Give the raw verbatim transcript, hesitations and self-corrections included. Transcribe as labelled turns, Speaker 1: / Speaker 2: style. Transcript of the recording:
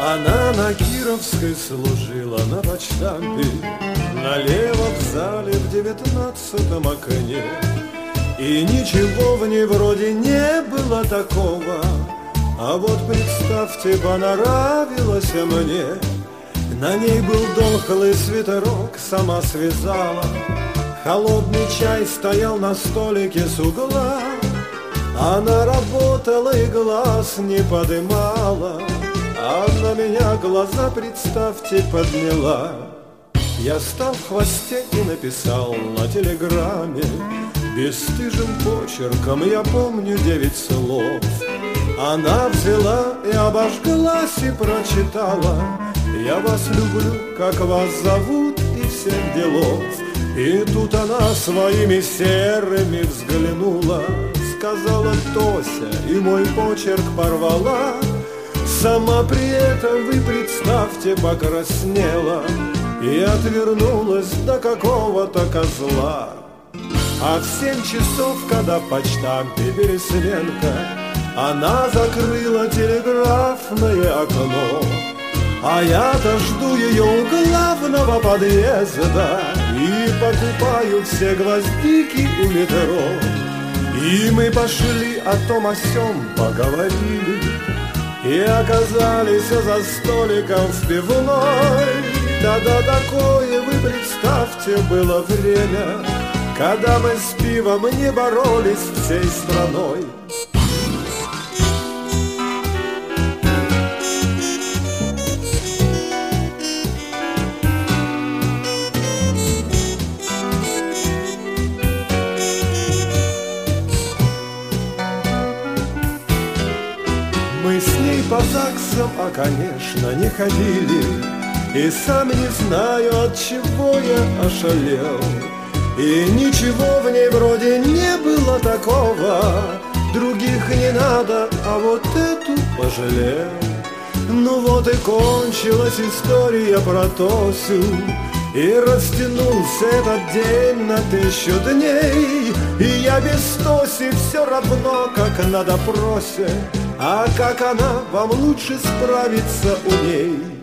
Speaker 1: Она на Кировской служила на почтампе, налево в зале в девятнадцатом окне. И ничего в ней вроде не было такого, а вот представьте, понравилась мне. На ней был дохлый свитерок, сама связала. Холодный чай стоял на столике с угла. Она работала и глаз не подымала, а на меня глаза, представьте, подняла. Я стал в хвосте и написал на телеграмме бесстыжим почерком, я помню, девять слов. Она взяла и обожглась и прочитала: я вас люблю, как вас зовут, и всех делов. И тут она своими серыми взглянула, сказала: Тося, и мой почерк порвала. Сама при этом, вы представьте, покраснела и отвернулась до какого-то козла. А в семь часов, когда в почтампе Пересменка, она закрыла телеграфное окно. А я-то жду ее у главного подъезда и покупаю все гвоздики у метро. И мы пошли о том о сём поговорили и оказались за столиком в пивной. Тогда такое, вы представьте, было время, когда мы с пивом не боролись всей страной. Мы с ней по ЗАГСам, а, конечно, не ходили, и сам не знаю, от чего я ошалел. И ничего в ней вроде не было такого, других не надо, а вот эту пожалел. Ну вот и кончилась история про Тосю, и растянулся этот день на тысячу дней. И я без Тоси все равно, как на допросе, а как она, вам лучше справиться у ней.